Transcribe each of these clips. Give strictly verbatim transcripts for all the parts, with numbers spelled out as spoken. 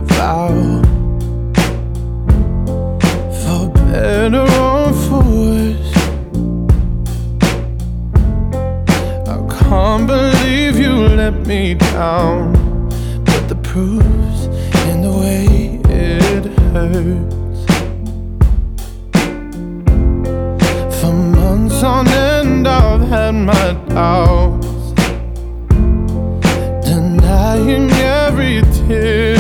vow, for better or for worse. I can't believe you let me down, but the proof's in the way it hurts. For months on end I've had my doubts, denying every tear.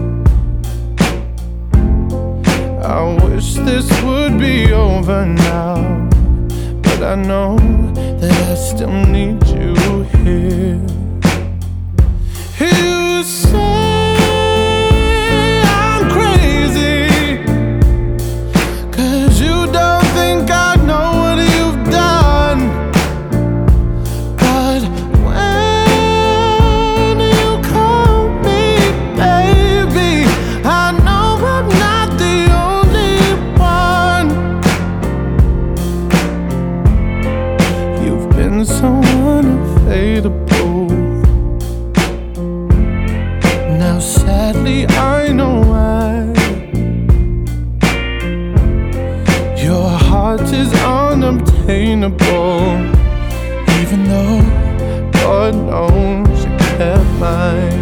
I wish this would be over now, but I know that I still need you here. You say I'm crazy, 'cause you don't think I know what you've done. But when you call me baby, I know I'm not the only one. You've been so unavailable. Now sadly I know why. Your heart is unobtainable, even though God knows you kept mine.